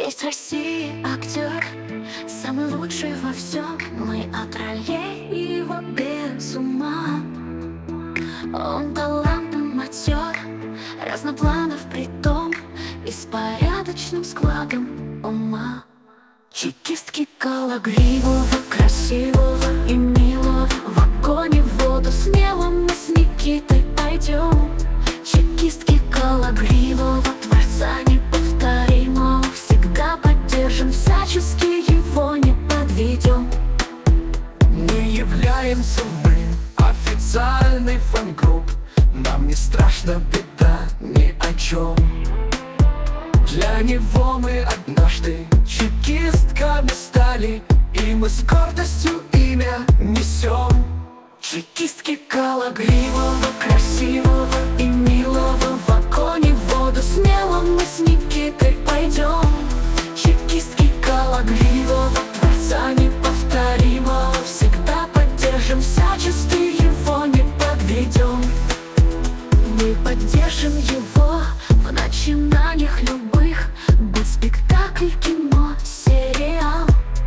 Весь России актер, самый лучший во всем. Мы от ролей его без ума. Он талантом матер, разнопланов притом, и с порядочным складом ума. Чекистки Кологривого, красивого и милого, в огонь и в воду смело мы с Никитой пойдем. Чекистки Кологривого, творца неповторимого, всегда поддержим, всячески его не подведем. Не являемся мы официальный фан-клуб, нам не страшна беда ни о чем. Для него мы однажды чекистками стали, и мы с гордостью имя несем. Чекистки Кологривого, красивого и милого, в огонь и в воду смело мы с Никитой пойдем. Чекистки Кологривого, творца неповторимого, всегда поддержим, всячески его не подведем. Мы поддержим его в начинаниях любых, будь спектакль, кино, сериал.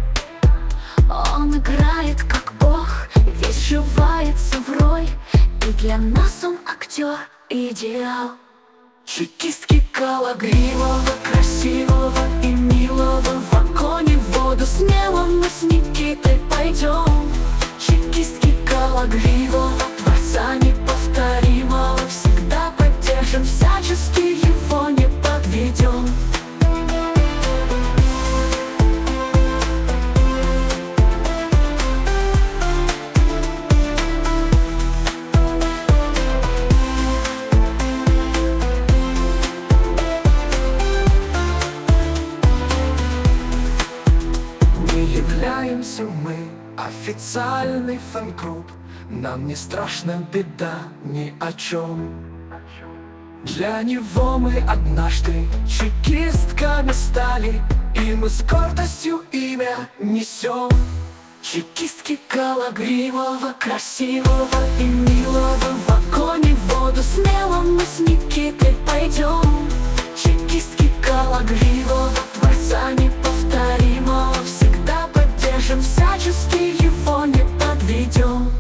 Он играет как бог, весь вживается в роль, и для нас он актер идеал. Чекистки Кологривого, красивого и милого, в огонь и в воду смело мы с Никитой пойдем. Чекистки Кологривого, творца неповторимого, всегда поддержим, всячески его не подведем. Не являемся мы официальный фан-клуб, нам не страшна беда ни о чем. Для него мы однажды чекистками стали, и мы с гордостью имя несем. Чекистки Кологривого, красивого и милого, в огонь и в воду смело мы с Никитой пойдем. Чекистки Кологривого, творца неповторимого, всегда поддержим, всячески его не подведем.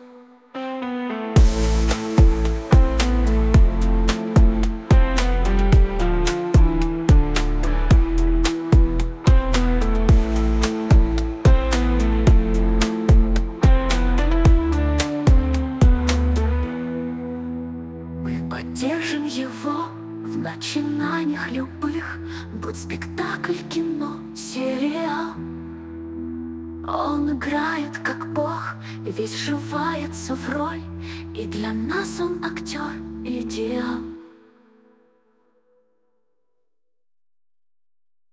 Поддержим его в начинаниях любых, будь спектакль, кино, сериал. Он играет как бог, весь вживается в роль, и для нас он актер идеал.